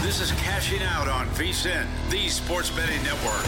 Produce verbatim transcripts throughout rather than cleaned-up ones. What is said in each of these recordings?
This is Cashing Out on VSiN, the Sports Betting Network.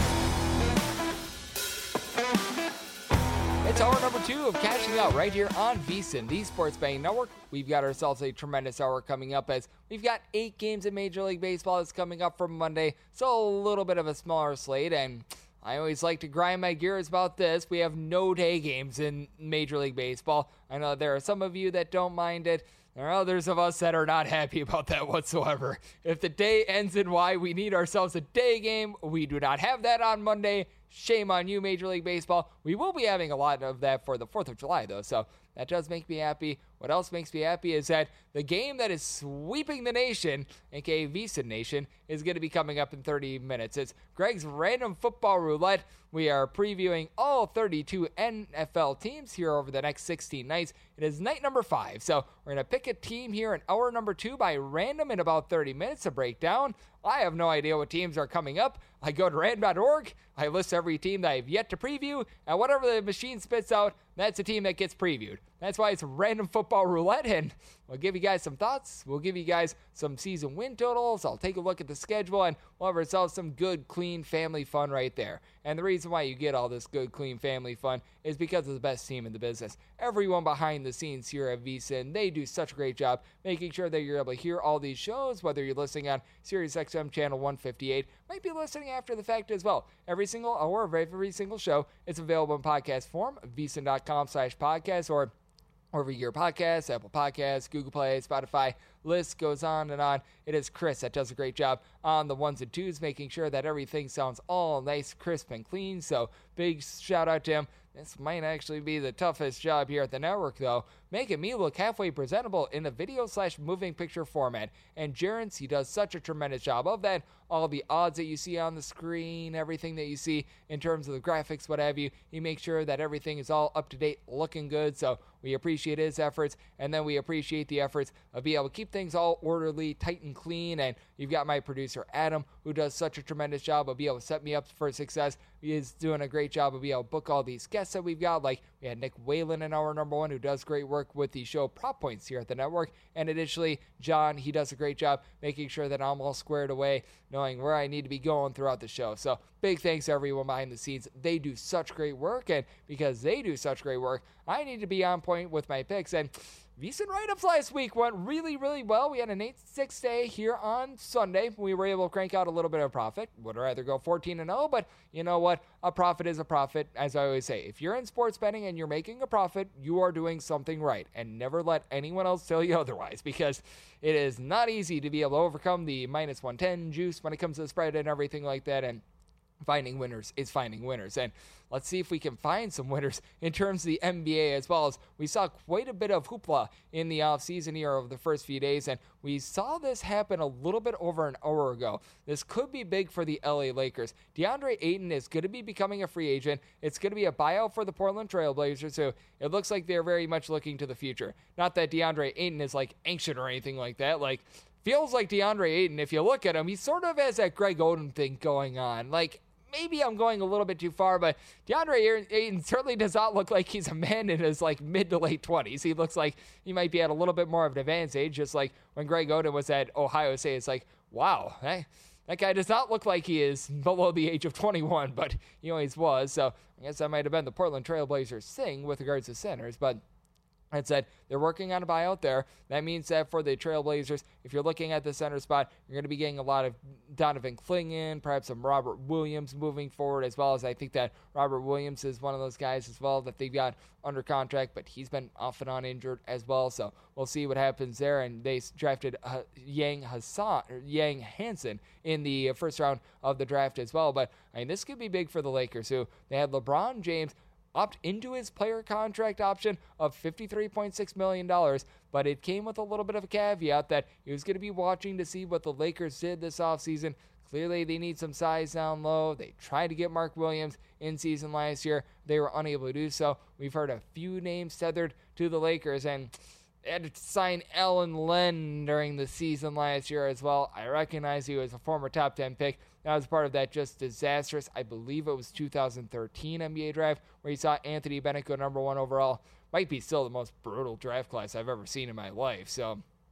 It's hour number two of Cashing Out right here on VSiN, the Sports Betting Network. We've got ourselves a tremendous hour coming up as we've got eight games in Major League Baseball that's coming up for Monday, so a little bit of a smaller slate, and I always like to grind my gears about this. We have no day games in Major League Baseball. I know there are some of you that don't mind it. There are others of us that are not happy about that whatsoever. If the day ends in Y, we need ourselves a day game. We do not have that on Monday. Shame on you, Major League Baseball. We will be having a lot of that for the fourth of July, though, so that does make me happy. What else makes me happy is that the game that is sweeping the nation, aka VSiN Nation, is going to be coming up in thirty minutes. It's Greg's Random Football Roulette. We are previewing all thirty-two N F L teams here over the next sixteen nights. It is night number five, so we're going to pick a team here in hour number two by random in about thirty minutes to break down. I have no idea what teams are coming up. I go to random dot org, I list every team that I have yet to preview, and whatever the machine spits out, that's a team that gets previewed. That's why it's Random Football Roulette, and we'll give you guys some thoughts. We'll give you guys some season win totals. I'll take a look at the schedule, and we'll have ourselves some good, clean family fun right there. And the reason why you get all this good, clean family fun is because of the best team in the business. Everyone behind the scenes here at VSiN, they do such a great job making sure that you're able to hear all these shows, whether you're listening on Sirius X M channel one fifty-eight, might be listening after the fact as well. Every single hour of every single show, it's available in podcast form, vsin.com slash podcast, or wherever your podcasts, Apple Podcasts, Google Play, Spotify, list goes on and on. It is Chris that does a great job on the ones and twos, making sure that everything sounds all nice, crisp, and clean. So big shout out to him. This might actually be the toughest job here at the network, though, making me look halfway presentable in a video slash moving picture format. And Jarence, he does such a tremendous job of that. All the odds that you see on the screen, everything that you see in terms of the graphics, what have you, he makes sure that everything is all up to date, looking good. So we appreciate his efforts, and then we appreciate the efforts of being able to keep things all orderly, tight, and clean. And you've got my producer, Adam, who does such a tremendous job of being able to set me up for success. He is doing a great job of being able to book all these guests that we've got. Like, we had Nick Whalen in our number one, who does great work with the show Prop Points here at the network. And additionally, John, he does a great job making sure that I'm all squared away, knowing where I need to be going throughout the show. So big thanks to everyone behind the scenes. They do such great work, and because they do such great work, I need to be on point with my picks. And VSiN write-ups last week went really, really well. We had an eight six day here on Sunday. We were able to crank out a little bit of profit. Would rather go fourteen and oh, but you know what? A profit is a profit. As I always say, if you're in sports betting and you're making a profit, you are doing something right. And never let anyone else tell you otherwise, because it is not easy to be able to overcome the minus one ten juice when it comes to the spread and everything like that. And finding winners is finding winners. And let's see if we can find some winners in terms of the N B A, as well as we saw quite a bit of hoopla in the offseason here over the first few days, and we saw this happen a little bit over an hour ago. This could be big for the L A Lakers. DeAndre Ayton is going to be becoming a free agent. It's going to be a buyout for the Portland Trail Blazers, so it looks like they're very much looking to the future. Not that DeAndre Ayton is like ancient or anything like that. Like, feels like DeAndre Ayton, if you look at him, he sort of has that Greg Oden thing going on. Like, maybe I'm going a little bit too far, but DeAndre Ayton certainly does not look like he's a man in his like mid to late twenties. He looks like he might be at a little bit more of an advanced age, just like when Greg Oden was at Ohio State. It's like, wow, that, that guy does not look like he is below the age of twenty-one, but he always was. So I guess that might have been the Portland Trail Blazers thing with regards to centers, but that said, they're working on a buyout there. That means that for the Trailblazers, if you're looking at the center spot, you're going to be getting a lot of Donovan Clingan, perhaps some Robert Williams moving forward, as well as I think that Robert Williams is one of those guys as well that they've got under contract, but he's been off and on injured as well. So we'll see what happens there. And they drafted uh, Yang Hassan, or Yang Hansen in the first round of the draft as well. But I mean, this could be big for the Lakers, who they had LeBron James opt into his player contract option of fifty-three point six million dollars, but it came with a little bit of a caveat that he was going to be watching to see what the Lakers did this offseason. Clearly, they need some size down low. They tried to get Mark Williams in season last year. They were unable to do so. We've heard a few names tethered to the Lakers, and they had to sign Alan Len during the season last year as well. I recognize he was a former top ten pick. That was part of that just disastrous, I believe it was two thousand thirteen N B A draft, where you saw Anthony Bennett go number one overall. Might be still the most brutal draft class I've ever seen in my life. So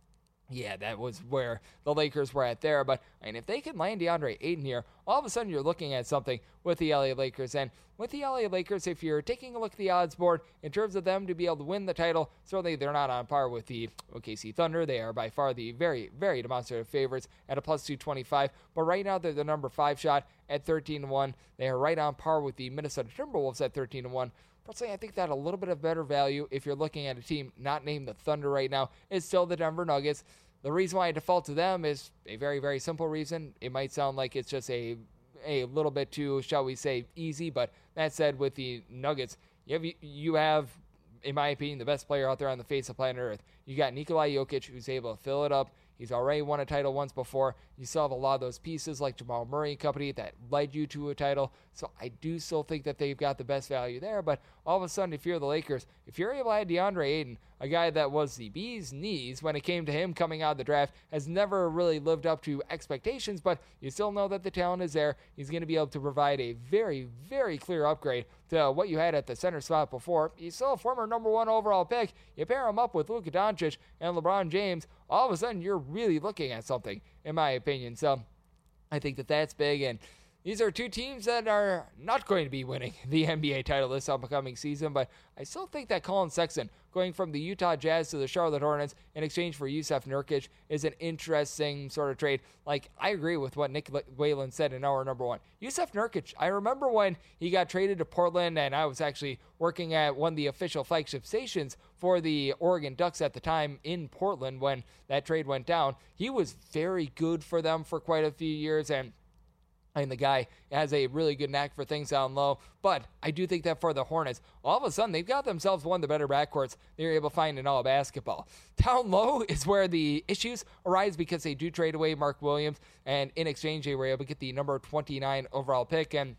Yeah, that was where the Lakers were at there. But I mean, if they can land DeAndre Ayton here, all of a sudden you're looking at something with the L A Lakers. And with the L A Lakers, if you're taking a look at the odds board in terms of them to be able to win the title, certainly they're not on par with the O K C Thunder. They are by far the very, very demonstrative favorites at a plus two twenty-five. But right now they're the number five shot at thirteen to one. They are right on par with the Minnesota Timberwolves at thirteen to one. Personally, I think that a little bit of better value, if you're looking at a team not named the Thunder right now, is still the Denver Nuggets. The reason why I default to them is a very, very simple reason. It might sound like it's just a a little bit too, shall we say, easy, but that said, with the Nuggets, you have, you have, in my opinion, the best player out there on the face of planet Earth. You got Nikola Jokic, who's able to fill it up. He's already won a title once before. You still have a lot of those pieces like Jamal Murray and company that led you to a title. So I do still think that they've got the best value there. But all of a sudden, if you're the Lakers, if you're able to add DeAndre Ayton, a guy that was the bee's knees when it came to him coming out of the draft, has never really lived up to expectations, but you still know that the talent is there. He's going to be able to provide a very, very clear upgrade to what you had at the center spot before. He's still a former number one overall pick. You pair him up with Luka Doncic and LeBron James, all of a sudden you're really looking at something, in my opinion. So I think that that's big, and these are two teams that are not going to be winning the N B A title this upcoming season, but I still think that Colin Sexton going from the Utah Jazz to the Charlotte Hornets in exchange for Jusuf Nurkic is an interesting sort of trade. Like, I agree with what Nick Whalen said in hour number one. Jusuf Nurkic, I remember when he got traded to Portland, and I was actually working at one of the official flagship stations for the Oregon Ducks at the time in Portland when that trade went down. He was very good for them for quite a few years, and I mean, the guy has a really good knack for things down low, but I do think that for the Hornets, all of a sudden, they've got themselves one of the better backcourts they're able to find in all of basketball. Down low is where the issues arise because they do trade away Mark Williams, and in exchange, they were able to get the number twenty-nine overall pick, and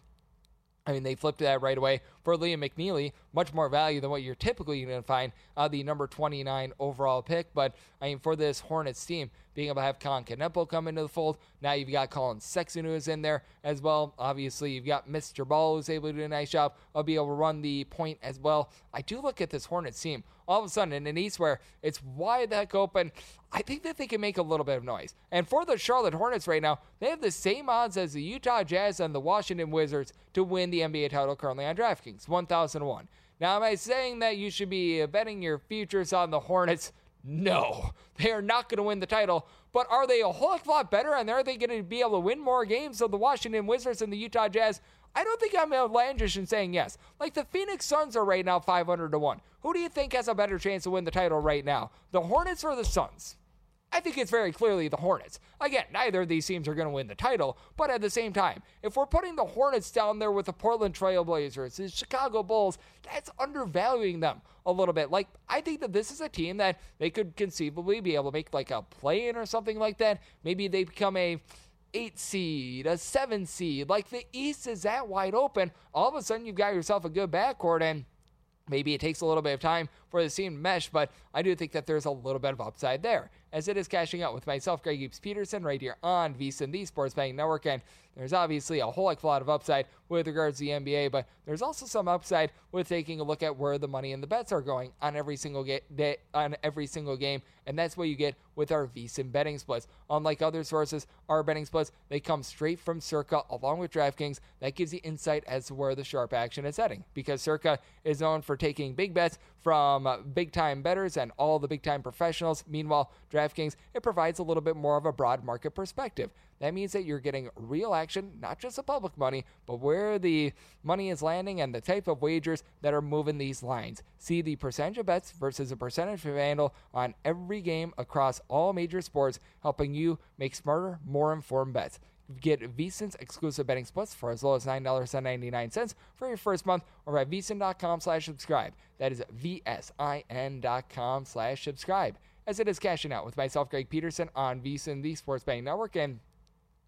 I mean, they flipped that right away for Liam McNeely, much more value than what you're typically going to find uh, the number twenty-nine overall pick. But, I mean, for this Hornets team, being able to have Colin Kneppel come into the fold, now you've got Colin Sexton who is in there as well. Obviously, you've got Mister Ball who's able to do a nice job of being able to run the point as well. I do look at this Hornets team, all of a sudden, in an East where it's wide the heck open, I think that they can make a little bit of noise. And for the Charlotte Hornets right now, they have the same odds as the Utah Jazz and the Washington Wizards to win the N B A title currently on DraftKings, one thousand one. Now, am I saying that you should be betting your futures on the Hornets? No, they are not going to win the title. But are they a whole heck of a lot better, and are they going to be able to win more games than the Washington Wizards and the Utah Jazz? I don't think I'm outlandish in saying yes. Like, the Phoenix Suns are right now five hundred to one. Who do you think has a better chance to win the title right now? The Hornets or the Suns? I think it's very clearly the Hornets. Again, neither of these teams are going to win the title, but at the same time, if we're putting the Hornets down there with the Portland Trail Blazers, the Chicago Bulls, that's undervaluing them a little bit. Like, I think that this is a team that they could conceivably be able to make like a play-in or something like that. Maybe they become a eight seed, a seven seed. Like, the East is that wide open. All of a sudden, you've got yourself a good backcourt, and maybe it takes a little bit of time for the team to mesh, but I do think that there's a little bit of upside there, as it is cashing out with myself, Greg Eaps Peterson, right here on VSiN, the Sports Betting Network, and there's obviously a whole heck of a lot of upside with regards to the N B A, but there's also some upside with taking a look at where the money and the bets are going on every single ga- day, on every single game, and that's what you get with our VSiN betting splits. Unlike other sources, our betting splits, they come straight from Circa along with DraftKings. That gives you insight as to where the sharp action is heading, because Circa is known for taking big bets from uh, big-time bettors and all the big-time professionals. Meanwhile, DraftKings, it provides a little bit more of a broad market perspective. That means that you're getting real action, not just the public money, but where the money is landing and the type of wagers that are moving these lines. See the percentage of bets versus the percentage of handle on every game across all major sports, helping you make smarter, more informed bets. Get VSiN's exclusive betting splits for as low as nine dollars and ninety-nine cents for your first month, or at VSiN.com slash subscribe. That is V-S-I-N dot com slash subscribe. As it is cashing out with myself, Greg Peterson, on VSiN, the Sports Betting Network, and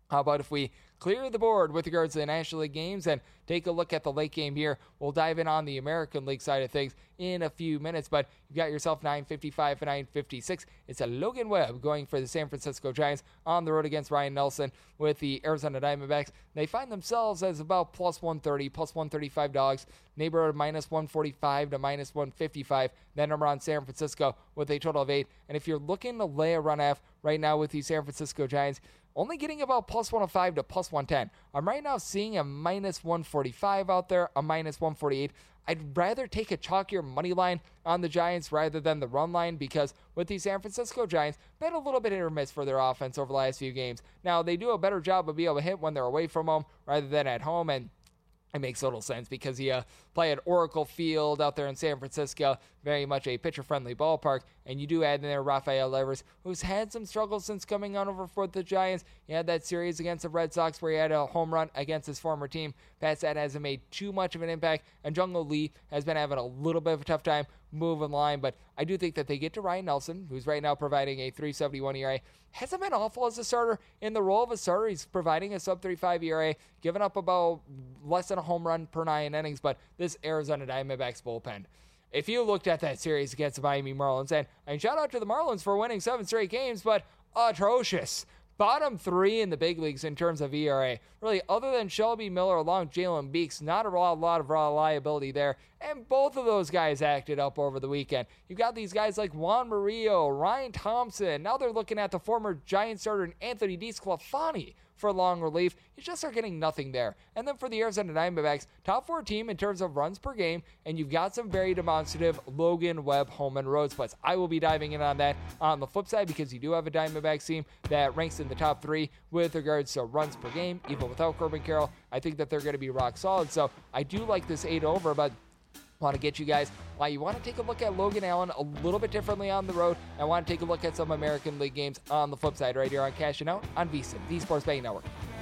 How about if we clear the board with regards to the National League games and take a look at the late game here? We'll dive in on the American League side of things in a few minutes, but you've got yourself nine fifty-five and nine fifty-six. It's a Logan Webb going for the San Francisco Giants on the road against Ryan Nelson with the Arizona Diamondbacks. They find themselves as about plus one thirty, plus one thirty-five dogs, neighborhood minus one forty-five to minus one fifty-five. That number on San Francisco with a total of eight. And if you're looking to lay a run F right now with the San Francisco Giants, only getting about plus one oh five to plus one ten. I'm right now seeing a minus one forty-five out there, a minus one forty-eight. I'd rather take a chalkier money line on the Giants rather than the run line, because with the San Francisco Giants, been a little bit hit or miss for their offense over the last few games. Now, they do a better job of being able to hit when they're away from home rather than at home, and it makes total sense because you uh, play at Oracle Field out there in San Francisco, very much a pitcher-friendly ballpark, and you do add in there Rafael Devers, who's had some struggles since coming on over for the Giants. He had that series against the Red Sox where he had a home run against his former team. Past that hasn't made too much of an impact, and Jung-Ho Lee has been having a little bit of a tough time moving line, but I do think that they get to Ryan Nelson, who's right now providing a three seventy-one E R A. Hasn't been awful as a starter. In the role of a starter, he's providing a sub three five E R A, giving up about less than a home run per nine innings, but this Arizona Diamondbacks bullpen, if you looked at that series against the Miami Marlins, and, and shout out to the Marlins for winning seven straight games, but atrocious. Bottom three in the big leagues in terms of E R A. Really, other than Shelby Miller along Jalen Beeks, not a lot, lot of reliability there. And both of those guys acted up over the weekend. You've got these guys like Juan Murillo, Ryan Thompson. Now they're looking at the former Giants starter Anthony DeSclafani for long relief. You just are getting nothing there. And then for the Arizona Diamondbacks, top four team in terms of runs per game, and you've got some very demonstrative Logan Webb home and road splits. I will be diving in on that on the flip side because you do have a Diamondbacks team that ranks in the top three with regards to runs per game, even without Corbin Carroll. I think that they're going to be rock solid. So I do like this eight over, but want to get you guys why you want to take a look at Logan Allen a little bit differently on the road. I want to take a look at some American League games on the flip side right here on Cashing Out on VSiN, the Sports Betting Network.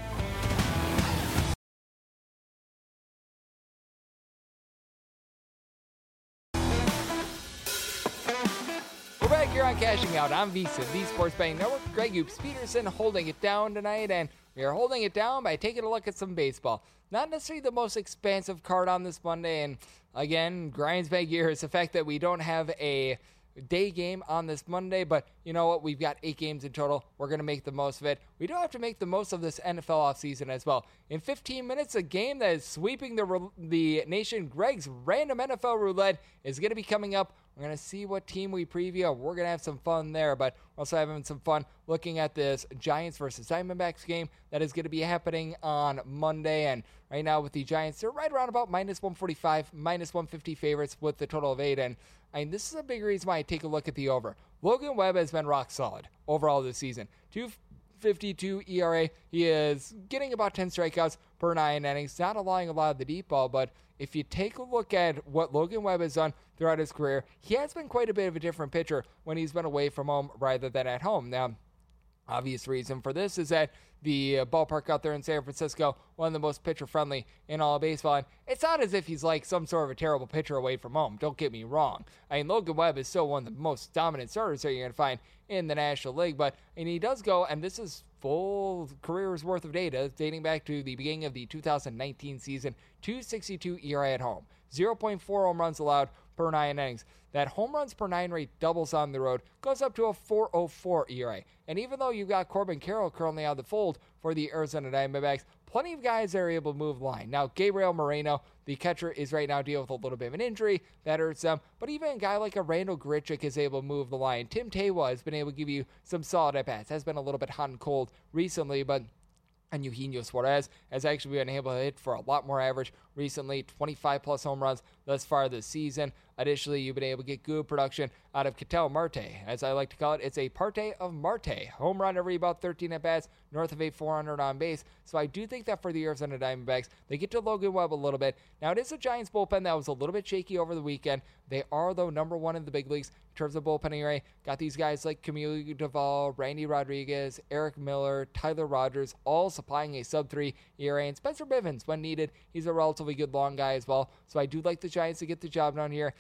We're back here on Cashing Out on VSiN, the Sports Betting Network. Greg Oops Peterson holding it down tonight, and we are holding it down by taking a look at some baseball. Not necessarily the most expansive card on this Monday, and again, grinds my gears the fact that we don't have a day game on this Monday, but you know what? We've got eight games in total. We're going to make the most of it. We do have to make the most of this N F L offseason as well. In fifteen minutes, a game that is sweeping the the nation, Greg's Random N F L Roulette, is going to be coming up. We're going to see what team we preview. We're going to have some fun there, but we're also having some fun looking at this Giants versus Diamondbacks game that is going to be happening on Monday. And right now with the Giants, they're right around about minus one forty-five, minus one fifty favorites with the total of eight. And I mean, this is a big reason why I take a look at the over. Logan Webb has been rock solid overall this season. two fifty-two E R A. He is getting about ten strikeouts per nine innings, not allowing a lot of the deep ball, but if you take a look at what Logan Webb has done throughout his career, he has been quite a bit of a different pitcher when he's been away from home rather than at home. Now, obvious reason for this is that the uh, ballpark out there in San Francisco, one of the most pitcher-friendly in all of baseball. And it's not as if he's like some sort of a terrible pitcher away from home. Don't get me wrong. I mean, Logan Webb is still one of the most dominant starters that you're going to find in the National League. But and he does go, and this is full career's worth of data dating back to the beginning of the two thousand nineteen season, two sixty-two E R A at home, zero point four home runs allowed per nine innings. That home runs per nine rate doubles on the road, goes up to a four oh four E R A. And even though you've got Corbin Carroll currently out of the fold for the Arizona Diamondbacks, plenty of guys that are able to move the line. Now, Gabriel Moreno, the catcher, is right now dealing with a little bit of an injury. That hurts them. But even a guy like a Randall Grichuk is able to move the line. Tim Taywa has been able to give you some solid at-bats. Has been a little bit hot and cold recently, but and Eugenio Suarez has actually been able to hit for a lot more average recently, twenty-five plus home runs thus far this season. Additionally, you've been able to get good production out of Ketel Marte. As I like to call it, it's a parte of Marte. Home run every about thirteen at-bats, north of a four hundred on base. So I do think that for the Arizona Diamondbacks, they get to Logan Webb a little bit. Now, it is a Giants bullpen that was a little bit shaky over the weekend. They are, though, number one in the big leagues in terms of bullpen E R A. Got these guys like Camilo Duvall, Randy Rodriguez, Eric Miller, Tyler Rogers, all supplying a sub three E R A. And Spencer Bivens, when needed, he's a relatively good long guy as well. So I do like the Giants to get the job done here.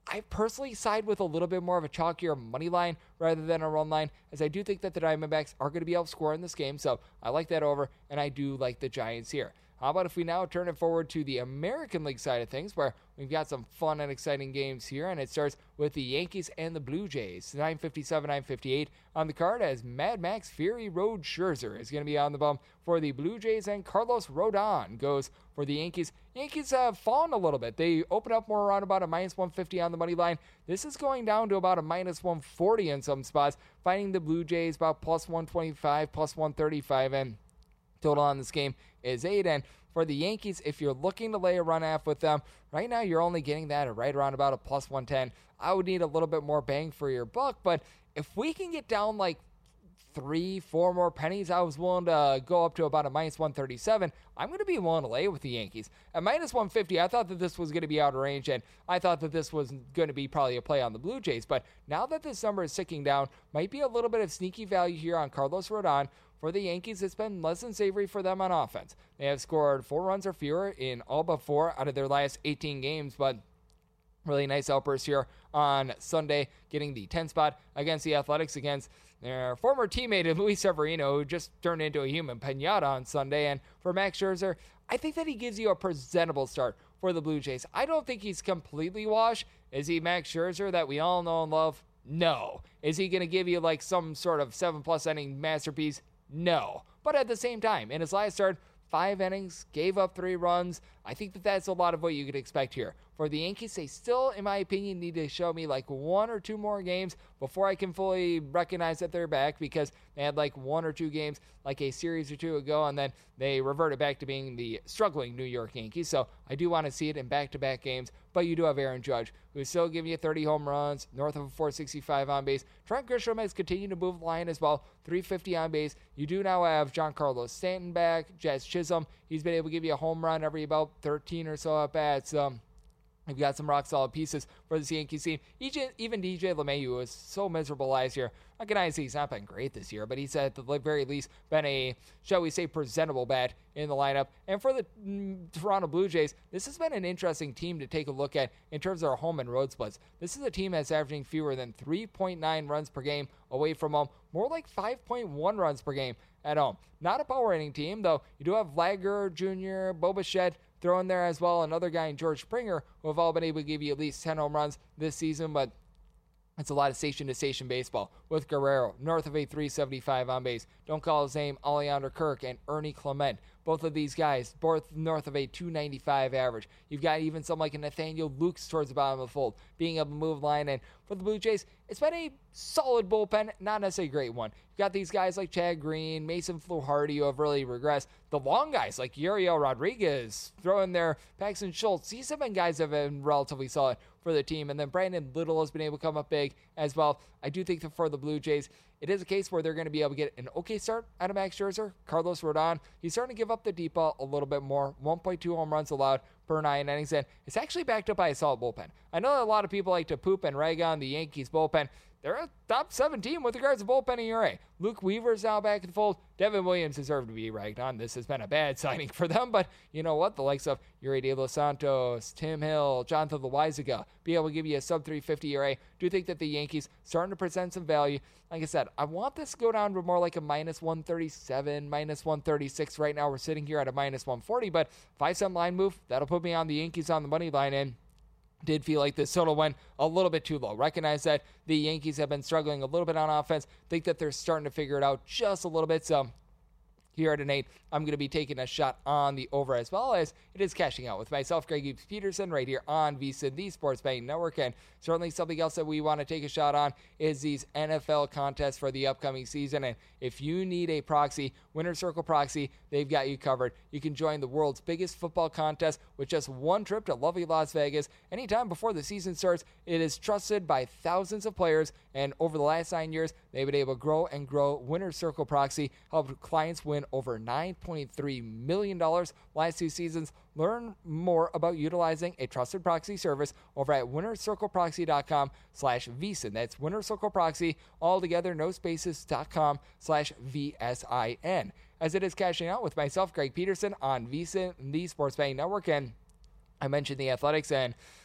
I personally side with a little bit more of a chalkier money line rather than a run line, as I do think that the Diamondbacks are going to be able to score in this game. So I like that over, and I do like the Giants here. How about if we now turn it forward to the American League side of things, where we've got some fun and exciting games here, and it starts with the Yankees and the Blue Jays. nine fifty-seven, nine fifty-eight on the card, as Mad Max Fury Road Scherzer is going to be on the bump for the Blue Jays, and Carlos Rodon goes for the Yankees. Yankees have fallen a little bit. They open up more around about a minus one fifty on the money line. This is going down to about a minus one forty in some spots, finding the Blue Jays about plus one twenty-five, plus one thirty-five, and total on this game is eight. And for the Yankees, if you're looking to lay a run half with them, right now you're only getting that at right around about a plus one ten. I would need a little bit more bang for your buck, but if we can get down like three, four more pennies, I was willing to go up to about a minus one thirty-seven. I'm going to be willing to lay with the Yankees. At minus one fifty, I thought that this was going to be out of range, and I thought that this was going to be probably a play on the Blue Jays. But now that this number is ticking down, might be a little bit of sneaky value here on Carlos Rodon. For the Yankees, it's been less than savory for them on offense. They have scored four runs or fewer in all but four out of their last eighteen games, but really nice outburst here on Sunday, getting the ten spot against the Athletics against their former teammate Luis Severino, who just turned into a human pinata on Sunday. And for Max Scherzer, I think that he gives you a presentable start for the Blue Jays. I don't think he's completely washed. Is he Max Scherzer that we all know and love? No. Is he going to give you like some sort of seven-plus inning masterpiece? No. But at the same time, in his last start, five innings, gave up three runs. I think that that's a lot of what you could expect here. For the Yankees, they still, in my opinion, need to show me like one or two more games before I can fully recognize that they're back, because they had like one or two games like a series or two ago, and then they reverted back to being the struggling New York Yankees. So I do want to see it in back-to-back games, but you do have Aaron Judge, who's still giving you thirty home runs, north of a four sixty-five on base. Trent Grisham has continued to move the line as well, three fifty on base. You do now have Giancarlo Stanton back, Jazz Chisholm. He's been able to give you a home run every about thirteen or so at bats. Um, We've got some rock-solid pieces for this Yankees team. Even D J LeMahieu was so miserable last year. I can honestly, he's not been great this year, but he's at the very least been a, shall we say, presentable bat in the lineup. And for the mm, Toronto Blue Jays, this has been an interesting team to take a look at in terms of our home and road splits. This is a team that's averaging fewer than three point nine runs per game away from home, more like five point one runs per game at home. Not a power hitting team, though. You do have Lager Junior, Bo Bichette throw in there as well, another guy in George Springer, who have all been able to give you at least ten home runs this season, but it's a lot of station-to-station baseball with Guerrero, north of a three seventy-five on base. Don't call his name, Alejandro Kirk and Ernie Clement. Both of these guys, both north of a two ninety-five average. You've got even some like a Nathaniel Lukes towards the bottom of the fold, being able to move line. And for the Blue Jays, it's been a solid bullpen, not necessarily a great one. You've got these guys like Chad Green, Mason Fluharty, who have really regressed. The long guys like Yuriel Rodriguez, throw in there Paxton Schultz. These have been guys that have been relatively solid for the team. And then Brandon Little has been able to come up big as well. I do think that for the Blue Jays, it is a case where they're going to be able to get an okay start out of Max Scherzer. Carlos Rodon, he's starting to give up the deep ball a little bit more. one point two home runs allowed per nine innings, and it's actually backed up by a solid bullpen. I know that a lot of people like to poop and rag on the Yankees bullpen. They're a top seven team with regards to bullpen E R A. Luke Weaver's now back in the fold. Devin Williams deserved to be ragged on. This has been a bad signing for them, but you know what? The likes of Yuri De Los Santos, Tim Hill, Jonathan Loaizaga be able to give you a sub three fifty E R A. Do think that the Yankees starting to present some value. Like I said, I want this to go down to more like a minus one thirty-seven, minus one thirty-six. Right now we're sitting here at a minus one forty, but five cent line move, that'll put me on the Yankees on the money line, and did feel like this total went a little bit too low. Recognize that the Yankees have been struggling a little bit on offense. Think that they're starting to figure it out just a little bit. So here at an eight, I'm going to be taking a shot on the over, as well as it is cashing out with myself, Greg Eves Peterson, right here on VSiN, the Sports Betting Network. And certainly something else that we want to take a shot on is these N F L contests for the upcoming season. And if you need a proxy, Winner's Circle Proxy, they've got you covered. You can join the world's biggest football contest with just one trip to lovely Las Vegas anytime before the season starts. It is trusted by thousands of players, and over the last nine years, they've been able to grow and grow. Winner's Circle Proxy helped clients win over nine point three million dollars last two seasons. Learn more about utilizing a trusted proxy service over at winnercircleproxy.com slash VSiN. That's winnercircleproxy, all together, no spaces, dot com slash V S I N. As it is cashing out with myself, Greg Peterson, on VSiN, the Sports Betting Network. And I mentioned the Athletics, and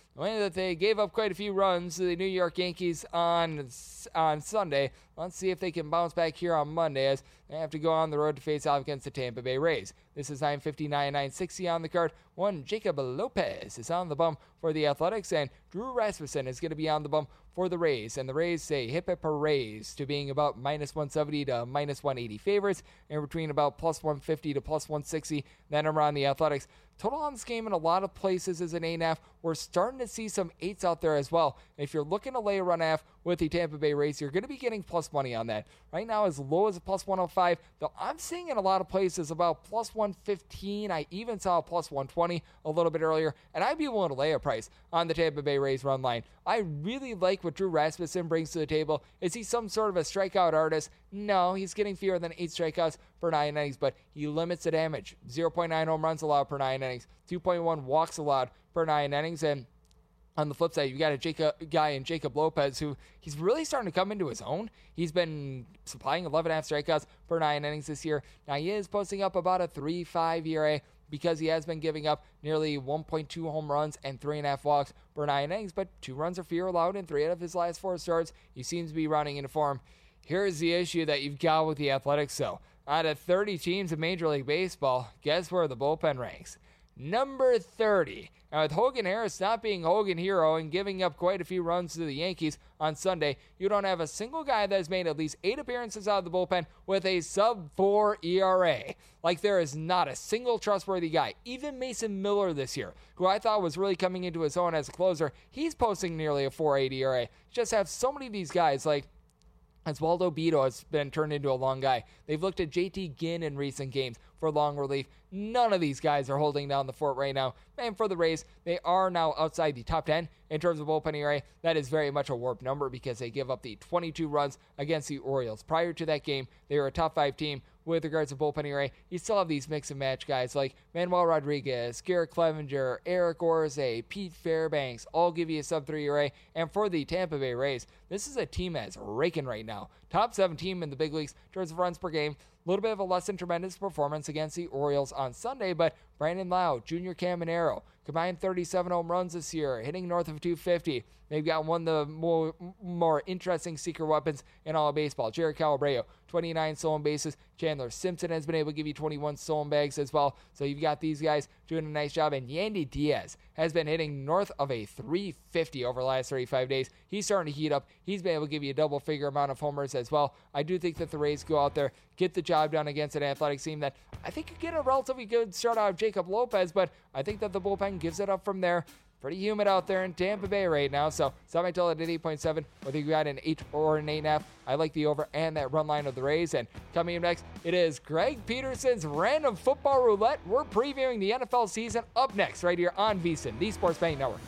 the way that they gave up quite a few runs to the New York Yankees on on Sunday. Let's see if they can bounce back here on Monday as they have to go on the road to face off against the Tampa Bay Rays. This is nine fifty-nine, nine sixty on the card. One, Jacob Lopez is on the bump for the Athletics, and Drew Rasmussen is going to be on the bump for the Rays. And the Rays say hip hip hoorays to being about minus one seventy to minus one eighty favorites, and between about plus one fifty to plus one sixty. That number on the Athletics. Total on this game in a lot of places is an eight and a half. We're starting to see some eights out there as well. And if you're looking to lay a run half with the Tampa Bay Rays, you're going to be getting plus money on that. Right now, as low as a plus one oh five, though I'm seeing in a lot of places about plus one fifteen. I even saw a plus one twenty a little bit earlier, and I'd be willing to lay a price on the Tampa Bay Rays run line. I really like what Drew Rasmussen brings to the table. Is he some sort of a strikeout artist? No, he's getting fewer than eight strikeouts per nine innings, but he limits the damage. zero point nine home runs allowed per nine innings, two point one walks allowed per nine innings, and on the flip side, you got a Jacob, guy in Jacob Lopez who he's really starting to come into his own. He's been supplying eleven and a half strikeouts per nine innings this year. Now, he is posting up about a three point five E R A because he has been giving up nearly one point two home runs and three and a half walks per nine innings, but two runs or fewer allowed in three out of his last four starts. He seems to be running into form. Here's the issue that you've got with the Athletics, though. Out of thirty teams in Major League Baseball, guess where the bullpen ranks? Number thirty. Now, with Hogan Harris not being Hogan Hero and giving up quite a few runs to the Yankees on Sunday, you don't have a single guy that has made at least eight appearances out of the bullpen with a sub four E R A. Like, there is not a single trustworthy guy. Even Mason Miller this year, who I thought was really coming into his own as a closer, he's posting nearly a four point eight E R A. You just have so many of these guys, like Oswaldo Bido has been turned into a long guy. They've looked at J T Ginn in recent games for long relief. None of these guys are holding down the fort right now. And for the Rays, they are now outside the top ten in terms of bullpen E R A. That is very much a warped number because they give up the twenty-two runs against the Orioles. Prior to that game, they were a top five team with regards to bullpen E R A. You still have these mix and match guys like Manuel Rodriguez, Garrett Clevenger, Eric Orze, Pete Fairbanks, all give you a sub three E R A. And for the Tampa Bay Rays, this is a team that's raking right now. Top seven team in the big leagues in terms of runs per game. A little bit of a less than tremendous performance against the Orioles on Sunday, but Brandon Lau, Junior Caminero, combined thirty-seven home runs this year, hitting north of two fifty. They've got one of the more, more interesting secret weapons in all of baseball. Jared Calabreo, twenty-nine stolen bases. Chandler Simpson has been able to give you twenty-one stolen bags as well. So you've got these guys doing a nice job. And Yandy Diaz has been hitting north of a three fifty over the last thirty-five days. He's starting to heat up. He's been able to give you a double-figure amount of homers as well. I do think that the Rays go out there, get the job done against an Athletics team that I think could get a relatively good start out of Jacob Lopez, but I think that the bullpen gives it up from there. Pretty humid out there in Tampa Bay right now, so Semi total at eight point seven, whether you got an eight or an eight and a half. I like the over and that run line of the Rays. And coming up next, it is Greg Peterson's Random Football Roulette. We're previewing the N F L season up next right here on VSiN, the Sports Betting Network.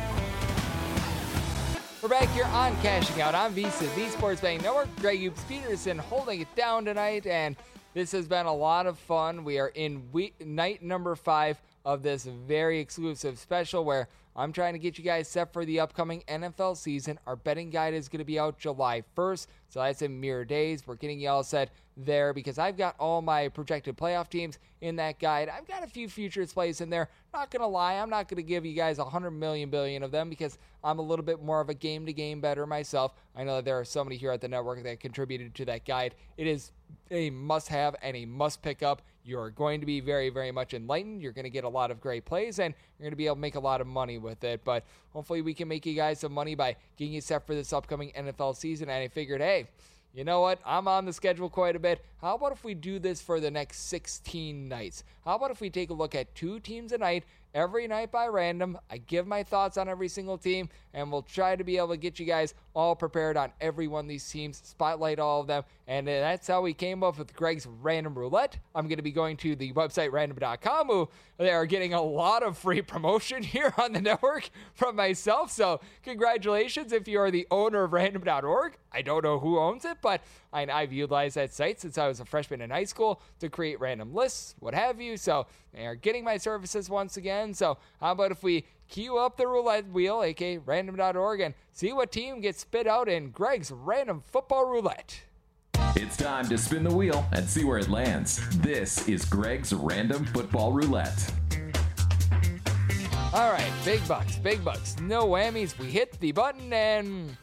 We're back here on Cashing Out on VSiN, the Sports Betting Network. Greg Hoops Peterson holding it down tonight, and this has been a lot of fun. We are in week, night number five of this very exclusive special where I'm trying to get you guys set for the upcoming N F L season. Our betting guide is going to be out July first, so that's in mere days. We're getting you all set there because I've got all my projected playoff teams in that guide. I've got a few futures plays in there. Not going to lie, I'm not going to give you guys one hundred million billion of them because I'm a little bit more of a game-to-game bettor myself. I know that there are so many here at the network that contributed to that guide. It is a must-have and a must-pick up. You're going to be very, very much enlightened. You're going to get a lot of great plays, and you're going to be able to make a lot of money with it. But hopefully we can make you guys some money by getting you set for this upcoming N F L season. And I figured, hey, you know what? I'm on the schedule quite a bit. How about if we do this for the next sixteen nights? How about if we take a look at two teams a night, every night by random? I give my thoughts on every single team, and we'll try to be able to get you guys all prepared on every one of these teams, spotlight all of them, and that's how we came up with Greg's Random Roulette. I'm going to be going to the website random dot com, who they are getting a lot of free promotion here on the network from myself, so congratulations if you are the owner of random dot org. I don't know who owns it, but I, I've utilized that site since I was a freshman in high school to create random lists, what have you, so they are getting my services once again. So how about if we queue up the roulette wheel, aka random dot org, and see what team gets spit out in Greg's Random Football Roulette. It's time to spin the wheel and see where it lands. This is Greg's Random Football Roulette. All right, big bucks, big bucks. No whammies. We hit the button, and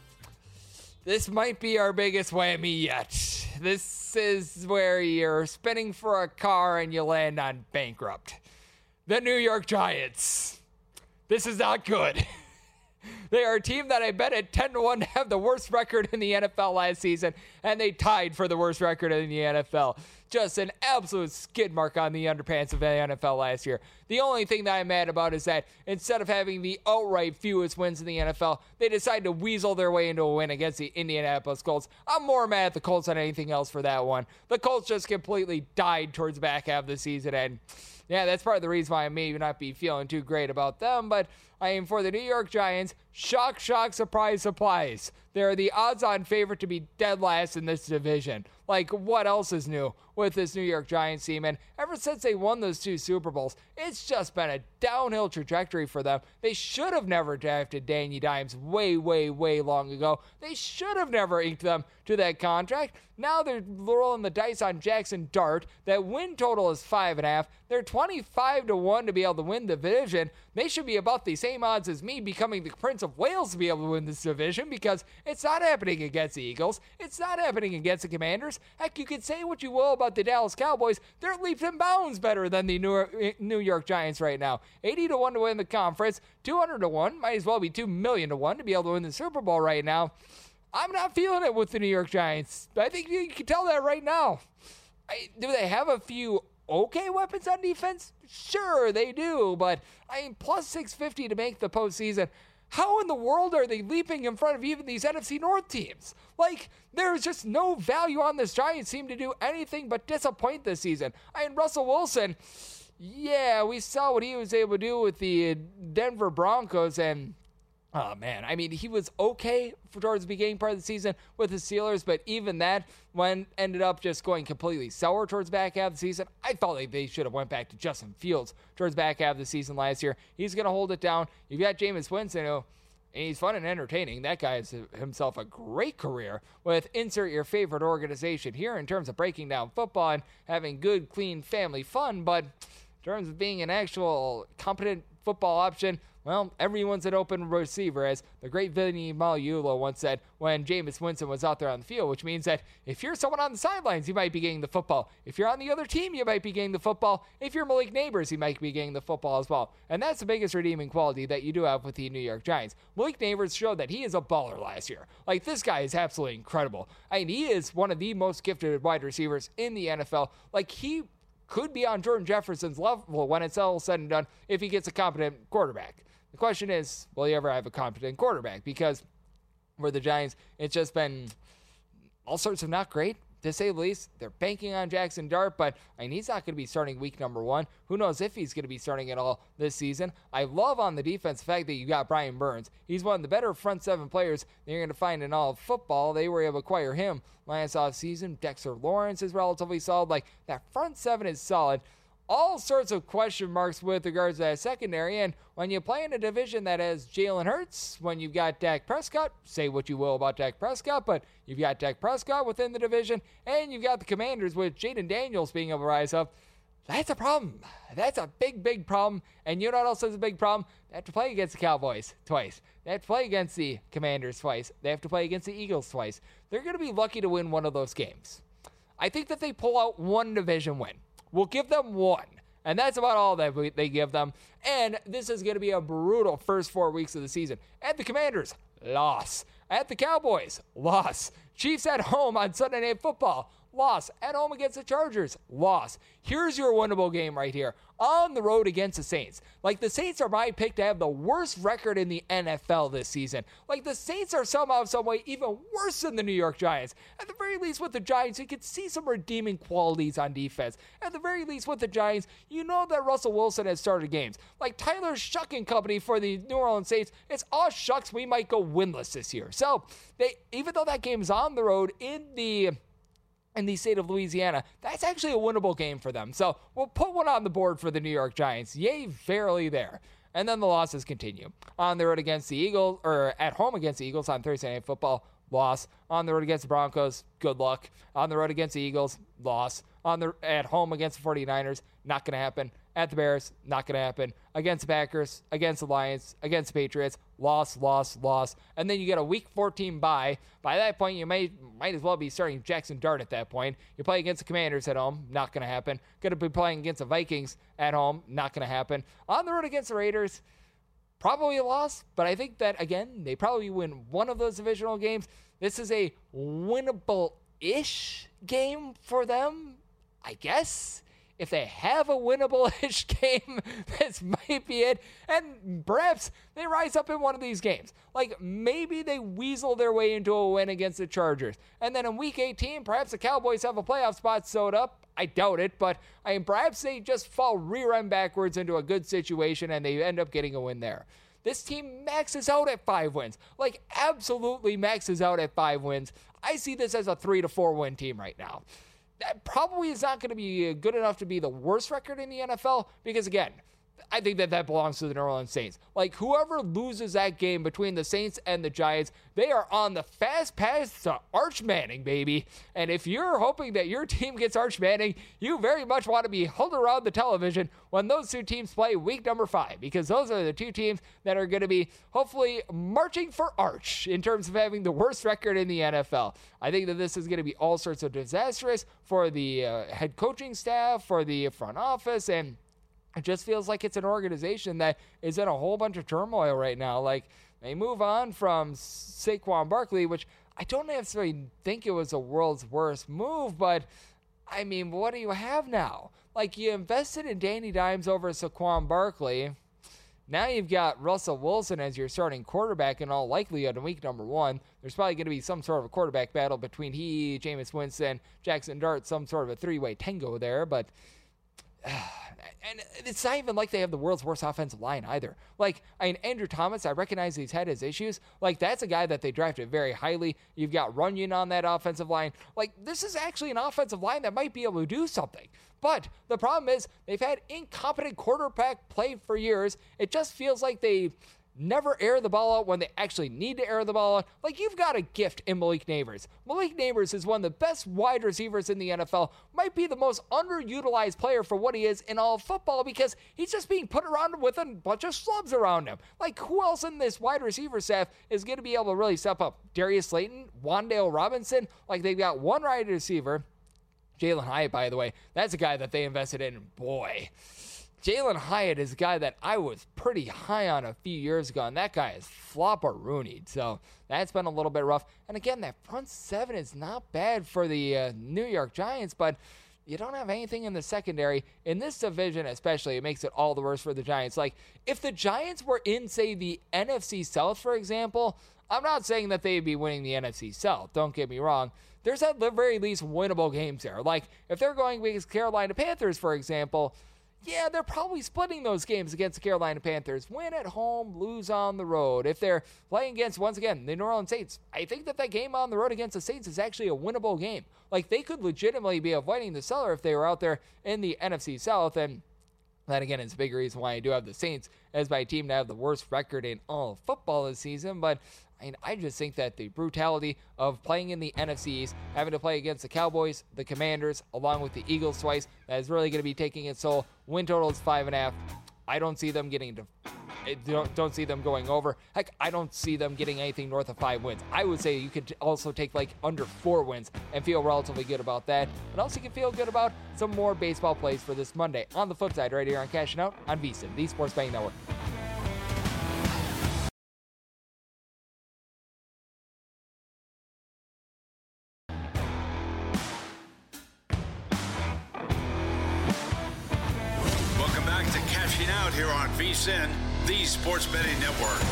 this might be our biggest whammy yet. This is where you're spinning for a car and you land on bankrupt. The New York Giants. This is not good. They are a team that I bet at ten to one to have the worst record in the N F L last season, and they tied for the worst record in the N F L. Just an absolute skid mark on the underpants of the N F L last year. The only thing that I'm mad about is that instead of having the outright fewest wins in the N F L, they decided to weasel their way into a win against the Indianapolis Colts. I'm more mad at the Colts than anything else for that one. The Colts just completely died towards the back half of the season, and yeah, that's part of the reason why I may not be feeling too great about them, but I am for the New York Giants. Shock, shock, surprise, surprise. They're the odds-on favorite to be dead last in this division. Like, what else is new with this New York Giants team? And ever since they won those two Super Bowls, it's just been a downhill trajectory for them. They should have never drafted Danny Dimes way, way, way long ago. They should have never inked them to that contract. Now they're rolling the dice on Jackson Dart. That win total is five and a half. They're twenty-five to one to be able to win the division. They should be about the same odds as me becoming the Prince of Wales to be able to win this division, because it's not happening against the Eagles. It's not happening against the Commanders. Heck, you can say what you will about the Dallas Cowboys. They're leaps and bounds better than the New York Giants right now. eighty to one to win the conference. two hundred to one. Might as well be two million to one to be able to win the Super Bowl right now. I'm not feeling it with the New York Giants. I think you can tell that right now. I, do they have a few okay weapons on defense? Sure, they do, but I mean, plus six fifty to make the postseason. How in the world are they leaping in front of even these N F C North teams? Like, there's just no value on this Giants team to do anything but disappoint this season. I mean, Russell Wilson, yeah, we saw what he was able to do with the Denver Broncos, and oh, man, I mean, he was okay for towards the beginning part of the season with the Steelers, but even that one ended up just going completely sour towards the back half of the season. I felt like they should have went back to Justin Fields towards the back half of the season last year. He's going to hold it down. You've got Jameis Winston, who, and he's fun and entertaining. That guy has himself a great career with insert your favorite organization here in terms of breaking down football and having good, clean family fun, but in terms of being an actual competent football option, well, everyone's an open receiver, as the great Vinny Magliulo once said when Jameis Winston was out there on the field, which means that if you're someone on the sidelines, you might be getting the football. If you're on the other team, you might be getting the football. If you're Malik Neighbors, you might be getting the football as well. And that's the biggest redeeming quality that you do have with the New York Giants. Malik Neighbors showed that he is a baller last year. Like, this guy is absolutely incredible. I mean, he is one of the most gifted wide receivers in the N F L. Like, he could be on Jordan Jefferson's level when it's all said and done if he gets a competent quarterback. The question is, will he ever have a competent quarterback? Because for the Giants, it's just been all sorts of not great, to say the least. They're banking on Jackson Dart, but I mean, he's not going to be starting week number one. Who knows if he's going to be starting at all this season. I love on the defense the fact that you got Brian Burns. He's one of the better front seven players that you're going to find in all of football. They were able to acquire him last offseason. Dexter Lawrence is relatively solid. Like, that front seven is solid. All sorts of question marks with regards to that secondary, and when you play in a division that has Jalen Hurts, when you've got Dak Prescott, say what you will about Dak Prescott, but you've got Dak Prescott within the division, and you've got the Commanders with Jaden Daniels being able to rise up, that's a problem. That's a big, big problem, and you know what else is a big problem? They have to play against the Cowboys twice. They have to play against the Commanders twice. They have to play against the Eagles twice. They're going to be lucky to win one of those games. I think that they pull out one division win. We'll give them one, and that's about all that we, they give them. And this is going to be a brutal first four weeks of the season. At the Commanders, loss. At the Cowboys, loss. Chiefs at home on Sunday Night Football, loss. At home against the Chargers, loss. Here's your winnable game right here. On the road against the Saints. Like, the Saints are my pick to have the worst record in the N F L this season. Like, the Saints are somehow, some way, even worse than the New York Giants. At the very least, with the Giants, you can see some redeeming qualities on defense. At the very least, with the Giants, you know that Russell Wilson has started games. Like, Tyler Shuck and company for the New Orleans Saints, it's all shucks, we might go winless this year. So, they, even though that game is on the road in the... in the state of Louisiana, that's actually a winnable game for them. So we'll put one on the board for the New York Giants. Yay, verily there. And then the losses continue. On the road against the Eagles, or at home against the Eagles on Thursday Night Football, loss. On the road against the Broncos, good luck. On the road against the Eagles, loss. On the at home against the 49ers, not going to happen. At the Bears, not going to happen. Against the Packers, against the Lions, against the Patriots, loss, loss, loss. And then you get a week fourteen bye. By that point, you may might as well be starting Jackson Dart at that point. You play against the Commanders at home, not going to happen. Going to be playing against the Vikings at home, not going to happen. On the road against the Raiders, probably a loss, but I think that, again, they probably win one of those divisional games. This is a winnable-ish game for them, I guess. If they have a winnable-ish game, this might be it. And perhaps they rise up in one of these games. Like, maybe they weasel their way into a win against the Chargers. And then in week eighteen, perhaps the Cowboys have a playoff spot sewed up. I doubt it, but I mean, perhaps they just fall rear end backwards into a good situation and they end up getting a win there. This team maxes out at five wins. Like, absolutely maxes out at five wins. I see this as a three to four win team right now. That probably is not going to be good enough to be the worst record in the N F L because, again, I think that that belongs to the New Orleans Saints. Like, whoever loses that game between the Saints and the Giants, they are on the fast path to Arch Manning, baby. And if you're hoping that your team gets Arch Manning, you very much want to be held around the television when those two teams play week number five, because those are the two teams that are going to be hopefully marching for Arch in terms of having the worst record in the N F L. I think that this is going to be all sorts of disastrous for the uh, head coaching staff, for the front office, and it just feels like it's an organization that is in a whole bunch of turmoil right now. Like, they move on from Saquon Barkley, which I don't necessarily think it was the world's worst move, but, I mean, what do you have now? Like, you invested in Danny Dimes over Saquon Barkley. Now you've got Russell Wilson as your starting quarterback in all likelihood in week number one. There's probably going to be some sort of a quarterback battle between he, Jameis Winston, Jackson Dart, some sort of a three-way tango there, but... And it's not even like they have the world's worst offensive line either. Like, I mean, Andrew Thomas, I recognize he's had his issues. Like, that's a guy that they drafted very highly. You've got Runyon on that offensive line. Like, this is actually an offensive line that might be able to do something. But the problem is they've had incompetent quarterback play for years. It just feels like they never air the ball out when they actually need to air the ball out. Like, you've got a gift in Malik Nabers. Malik Nabers is one of the best wide receivers in the N F L. Might be the most underutilized player for what he is in all of football because he's just being put around with a bunch of slubs around him. Like, who else in this wide receiver staff is going to be able to really step up? Darius Slayton? Wan'Dale Robinson? Like, they've got one wide receiver. Jalen Hyatt, by the way, that's a guy that they invested in. Boy, Jalen Hyatt is a guy that I was pretty high on a few years ago, and that guy is flopper-roonied. So that's been a little bit rough. And again, that front seven is not bad for the uh, New York Giants, but you don't have anything in the secondary. In this division especially, it makes it all the worse for the Giants. Like, if the Giants were in, say, the N F C South, for example, I'm not saying that they'd be winning the N F C South. Don't get me wrong. There's at the very least winnable games there. Like, if they're going against Carolina Panthers, for example, yeah, they're probably splitting those games against the Carolina Panthers. Win at home, lose on the road. If they're playing against, once again, the New Orleans Saints, I think that that game on the road against the Saints is actually a winnable game. Like, they could legitimately be avoiding the cellar if they were out there in the N F C South. And that, again, is a big reason why I do have the Saints as my team to have the worst record in all of football this season. But I mean, I just think that the brutality of playing in the N F C East, having to play against the Cowboys, the Commanders, along with the Eagles twice, that is really going to be taking its toll. Win total is five and a half. I don't see them getting to, don't, don't see them going over. Heck, I don't see them getting anything north of five wins. I would say you could also take like under four wins and feel relatively good about that. And also you can feel good about some more baseball plays for this Monday. On the flip side, right here on Cashing Out on VSiN, the Sports Betting Network. Out here on VSiN, the Sports Betting Network.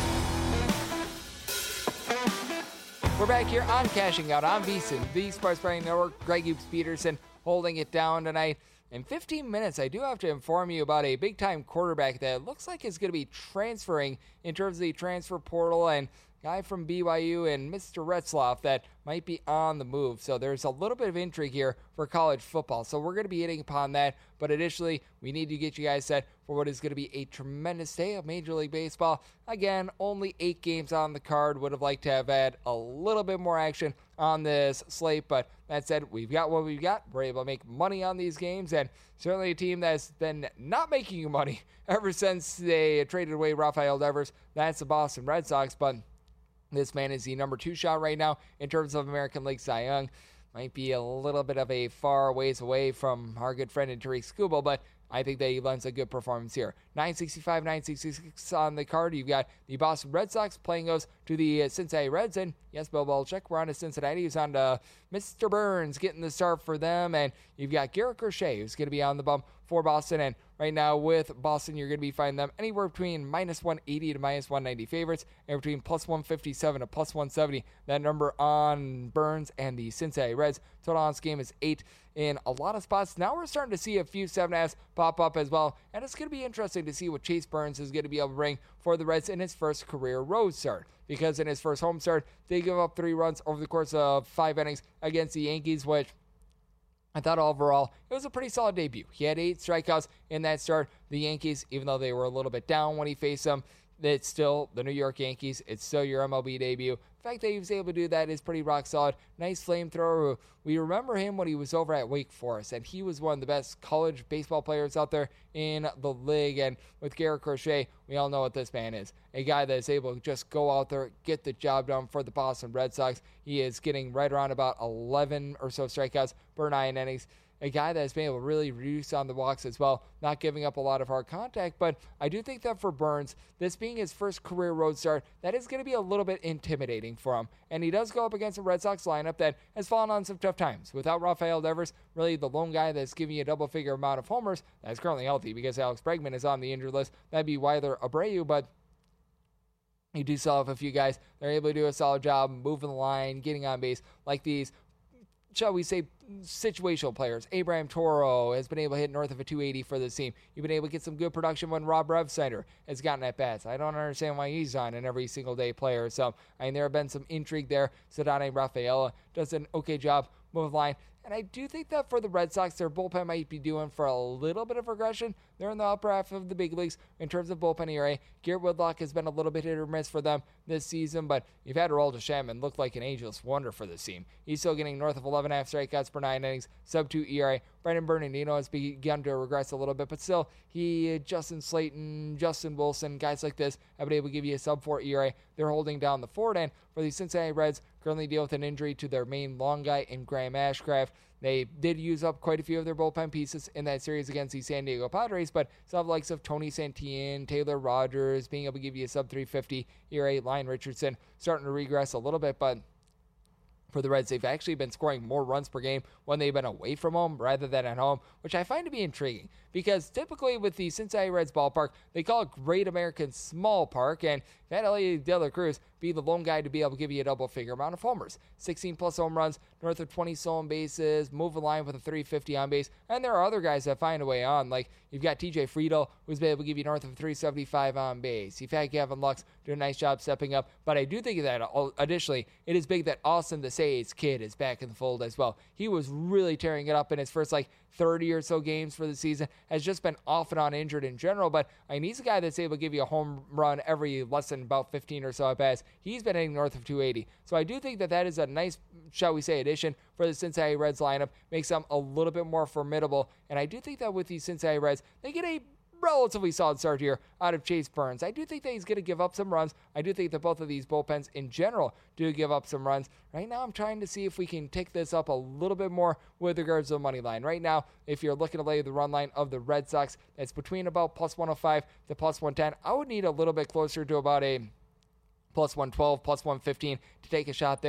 We're back here on Cashing Out on VSiN, the Sports Betting Network. Greg Hughes Peterson holding it down tonight. In fifteen minutes, I do have to inform you about a big-time quarterback that looks like is going to be transferring in terms of the transfer portal. And guy from B Y U, and Mister Retzloff that might be on the move. So there's a little bit of intrigue here for college football. So we're going to be hitting upon that. But additionally, we need to get you guys set for what is going to be a tremendous day of Major League Baseball. Again, only eight games on the card. Would have liked to have had a little bit more action on this slate. But that said, we've got what we've got. We're able to make money on these games. And certainly a team that's been not making you money ever since they traded away Rafael Devers. That's the Boston Red Sox. But this man is the number two shot right now in terms of American League Cy Young. Might be a little bit of a far ways away from our good friend in Tariq Skubal, but I think that he lends a good performance here. nine sixty-five, nine sixty-six on the card. You've got the Boston Red Sox playing those to the uh, Cincinnati Reds. And yes, Bill Belichick, we're on to Cincinnati. He's on to Mister Burns getting the start for them. And you've got Garrett Crochet, who's going to be on the bump for Boston. And right now with Boston, you're going to be finding them anywhere between minus one eighty to minus one ninety favorites, and between plus one fifty-seven to plus one seventy. That number on Burns and the Cincinnati Reds. Total on this game is eight in a lot of spots. Now we're starting to see a few seven and a halves pop up as well, and it's going to be interesting to see what Chase Burns is going to be able to bring for the Reds in his first career road start, because in his first home start, they give up three runs over the course of five innings against the Yankees, which I thought overall it was a pretty solid debut. He had eight strikeouts in that start. The Yankees, even though they were a little bit down when he faced them, it's still the New York Yankees. It's still your M L B debut. The fact that he was able to do that is pretty rock solid. Nice flamethrower. We remember him when he was over at Wake Forest, and he was one of the best college baseball players out there in the league. And with Garrett Crochet, we all know what this man is. A guy that is able to just go out there, get the job done for the Boston Red Sox. He is getting right around about eleven or so strikeouts per nine innings. A guy that has been able to really reduce on the walks as well, not giving up a lot of hard contact. But I do think that for Burns, this being his first career road start, that is going to be a little bit intimidating for him. And he does go up against a Red Sox lineup that has fallen on some tough times. Without Rafael Devers, really the lone guy that's giving you a double-figure amount of homers, that's currently healthy because Alex Bregman is on the injured list. That'd be Weiler Abreu, but you do still have a few guys that are able to do a solid job moving the line, getting on base, like these, shall we say, situational players. Abraham Toro has been able to hit north of a two eighty for this team. You've been able to get some good production when Rob Refsnyder has gotten at bats. I don't understand why he's on an every single day player. So, I mean, there have been some intrigue there. Ceddanne Rafaela does an okay job moving the line. And I do think that for the Red Sox, their bullpen might be doing for a little bit of regression. They're in the upper half of the big leagues in terms of bullpen E R A. Garrett Whitlock has been a little bit hit or miss for them this season, but you've had Aroldis Chapman look like an angel's wonder for this team. He's still getting north of eleven point five strikeouts per nine innings, sub two E R A. Brandon Bernardino has begun to regress a little bit, but still, he, Justin Slayton, Justin Wilson, guys like this have been able to give you a sub four E R A. They're holding down the fort, and for the Cincinnati Reds, currently deal with an injury to their main long guy in Graham Ashcraft. They did use up quite a few of their bullpen pieces in that series against the San Diego Padres, but some of the likes of Tony Santillan, Taylor Rogers, being able to give you a sub three fifty E R A, Lyon Richardson starting to regress a little bit, but for the Reds, they've actually been scoring more runs per game when they've been away from home rather than at home, which I find to be intriguing because typically with the Cincinnati Reds ballpark, they call it Great American Small Park, and you've had Elliot De La Cruz be the lone guy to be able to give you a double-figure amount of homers. sixteen plus home runs, north of twenty stolen bases, move the line with a three fifty on base, and there are other guys that find a way on, like you've got T J Friedel, who's been able to give you north of three seventy-five on base. You've had Gavin Lux do a nice job stepping up, but I do think that additionally, it is big that Austin the Say's kid is back in the fold as well. He was really tearing it up in his first like thirty or so games for the season, has just been off and on injured in general, but I mean, he's a guy that's able to give you a home run every less than about fifteen or so at bats. He's been hitting north of two eighty. So I do think that that is a nice, shall we say, addition for the Cincinnati Reds lineup, makes them a little bit more formidable, and I do think that with the Cincinnati Reds, they get a relatively solid start here out of Chase Burns. I do think that he's going to give up some runs. I do think that both of these bullpens in general do give up some runs. Right now, I'm trying to see if we can take this up a little bit more with regards to the money line. Right now, if you're looking to lay the run line of the Red Sox, that's between about plus one oh five to plus one ten. I would need a little bit closer to about a plus one twelve, plus one fifteen to take a shot there. And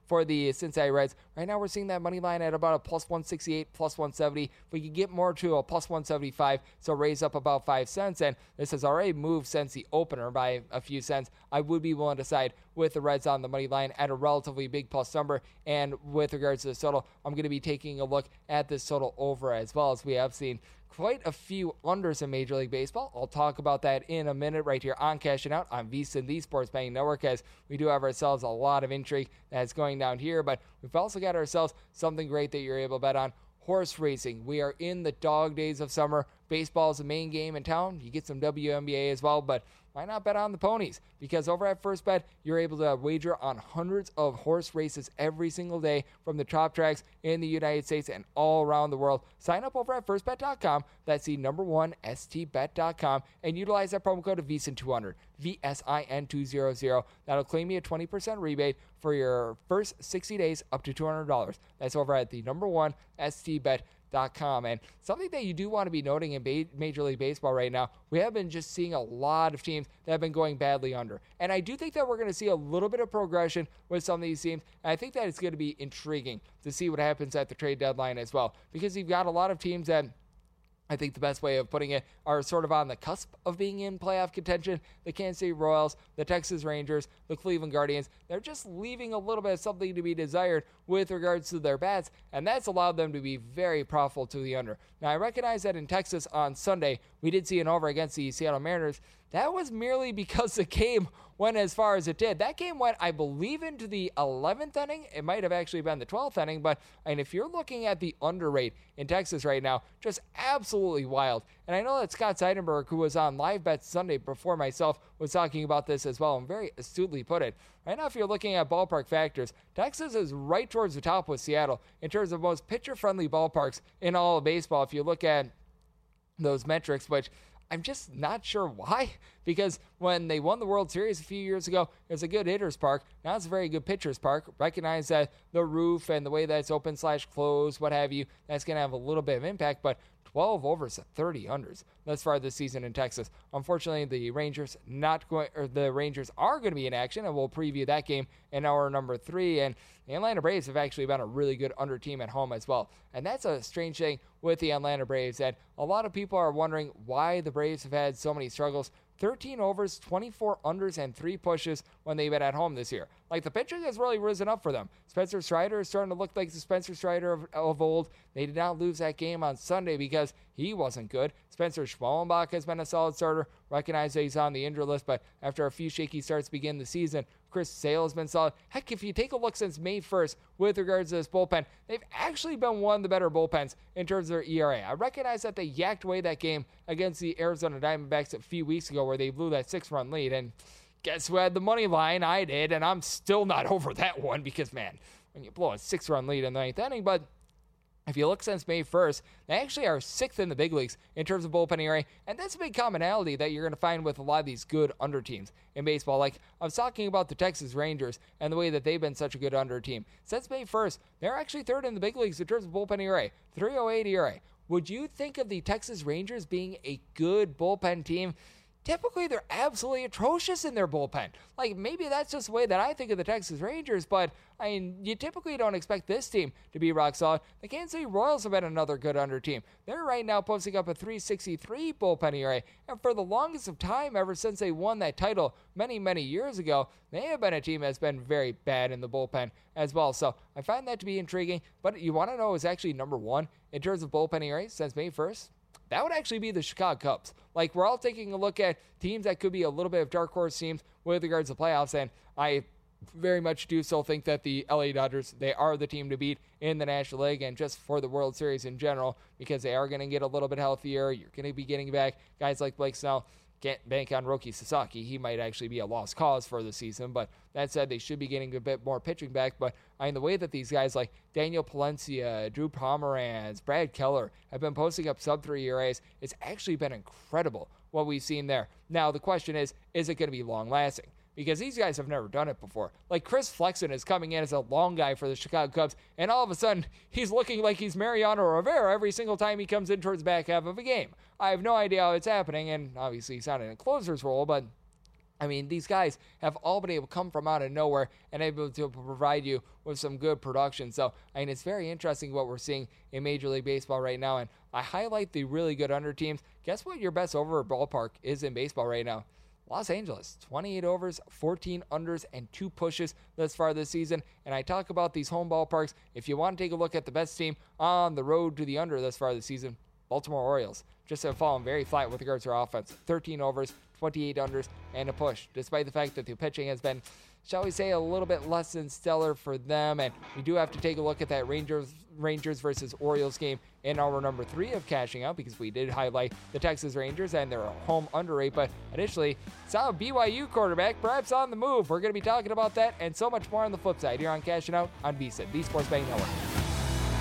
for the Cincinnati Reds. Right now we're seeing that money line at about a plus one sixty-eight, plus one seventy. If we could get more to a plus one seventy-five, so raise up about five cents, and this has already moved since the opener by a few cents, I would be willing to side with the Reds on the money line at a relatively big plus number. And with regards to the total, I'm going to be taking a look at this total over as well, as we have seen quite a few unders in Major League Baseball. I'll talk about that in a minute right here on Cashing Out on VSiN, the Sports Betting Network, as we do have ourselves a lot of intrigue that's going down here, but we've also got ourselves something great that you're able to bet on. Horse racing. We are in the dog days of summer. Baseball is the main game in town. You get some W N B A as well, but why not bet on the ponies? Because over at First Bet, you're able to wager on hundreds of horse races every single day from the top tracks in the United States and all around the world. Sign up over at first bet dot com. That's the number one, S T bet dot com, and utilize that promo code of V S I N two hundred, V S I N two hundred. That'll claim you a twenty percent rebate for your first sixty days up to two hundred dollars. That's over at the number one, S T bet dot com. And something that you do want to be noting in ba- Major League Baseball right now, we have been just seeing a lot of teams that have been going badly under. And I do think that we're going to see a little bit of progression with some of these teams. And I think that it's going to be intriguing to see what happens at the trade deadline as well, because you've got a lot of teams that, I think the best way of putting it, are sort of on the cusp of being in playoff contention. The Kansas City Royals, the Texas Rangers, the Cleveland Guardians, they're just leaving a little bit of something to be desired with regards to their bats, and that's allowed them to be very profitable to the under. Now, I recognize that in Texas on Sunday, we did see an over against the Seattle Mariners. That was merely because the game went as far as it did. That game went, I believe, into the eleventh inning. It might have actually been the twelfth inning, but I mean, if you're looking at the under rate in Texas right now, just absolutely wild. And I know that Scott Seidenberg, who was on Live Bet Sunday before myself, was talking about this as well, and very astutely put it. Right now, if you're looking at ballpark factors, Texas is right towards the top with Seattle in terms of most pitcher-friendly ballparks in all of baseball. If you look at those metrics, which I'm just not sure why, because when they won the World Series a few years ago, it was a good hitter's park. Now it's a very good pitcher's park. Recognize that the roof and the way that it's open slash closed, what have you, that's going to have a little bit of impact, but twelve overs to thirty unders thus far this season in Texas. Unfortunately, the Rangers not going, or the Rangers are going to be in action, and we'll preview that game in hour number three. And the Atlanta Braves have actually been a really good under team at home as well. And that's a strange thing with the Atlanta Braves, that a lot of people are wondering why the Braves have had so many struggles. thirteen overs, twenty-four unders, and three pushes when they've been at home this year. Like, the pitching has really risen up for them. Spencer Strider is starting to look like the Spencer Strider of, of old. They did not lose that game on Sunday because he wasn't good. Spencer Schmallenbach has been a solid starter. Recognize that he's on the injured list, but after a few shaky starts to begin the season, Chris Sale has been solid. Heck, if you take a look since May first with regards to this bullpen, they've actually been one of the better bullpens in terms of their E R A. I recognize that they yacked away that game against the Arizona Diamondbacks a few weeks ago where they blew that six-run lead, and guess who had the money line? I did, and I'm still not over that one because, man, when you blow a six-run lead in the ninth inning, but if you look since May first, they actually are sixth in the big leagues in terms of bullpen E R A, and that's a big commonality that you're going to find with a lot of these good under teams in baseball. Like, I was talking about the Texas Rangers and the way that they've been such a good under team. Since May first, they're actually third in the big leagues in terms of bullpen E R A, three oh eight E R A. Would you think of the Texas Rangers being a good bullpen team? Typically, they're absolutely atrocious in their bullpen. Like, maybe that's just the way that I think of the Texas Rangers, but, I mean, you typically don't expect this team to be rock solid. The Kansas City Royals have been another good under team. They're right now posting up a three sixty-three bullpen E R A, and for the longest of time, ever since they won that title many, many years ago, they have been a team that's been very bad in the bullpen as well. So, I find that to be intriguing, but you want to know who's actually number one in terms of bullpen E R A since May first? That would actually be the Chicago Cubs. Like, we're all taking a look at teams that could be a little bit of dark horse teams with regards to playoffs, and I very much do still think that the L A Dodgers, they are the team to beat in the National League and just for the World Series in general, because they are going to get a little bit healthier. You're going to be getting back guys like Blake Snell. Can't bank on Roki Sasaki. He might actually be a lost cause for the season, but that said, they should be getting a bit more pitching back. But I mean, the way that these guys like Daniel Palencia, Drew Pomeranz, Brad Keller have been posting up sub three E R As, it's actually been incredible what we've seen there. Now, the question is, is it going to be long lasting? Because these guys have never done it before. Like, Chris Flexen is coming in as a long guy for the Chicago Cubs, and all of a sudden, he's looking like he's Mariano Rivera every single time he comes in towards the back half of a game. I have no idea how it's happening, and obviously he's not in a closer's role, but I mean, these guys have all been able to come from out of nowhere and able to provide you with some good production. So, I mean, it's very interesting what we're seeing in Major League Baseball right now. And I highlight the really good under teams. Guess what your best over ballpark is in baseball right now? Los Angeles, twenty-eight overs, fourteen unders, and two pushes thus far this season. And I talk about these home ballparks. If you want to take a look at the best team on the road to the under thus far this season, Baltimore Orioles just have fallen very flat with regards to their offense. thirteen overs, twenty-eight unders, and a push, despite the fact that the pitching has been, shall we say, a little bit less than stellar for them. And we do have to take a look at that Rangers Rangers versus Orioles game in hour number three of Cashing Out, because we did highlight the Texas Rangers and their home under rate. But additionally, saw a B Y U quarterback perhaps on the move. We're going to be talking about that and so much more on the flip side here on Cashing Out on VSiN, the Sports Betting Network.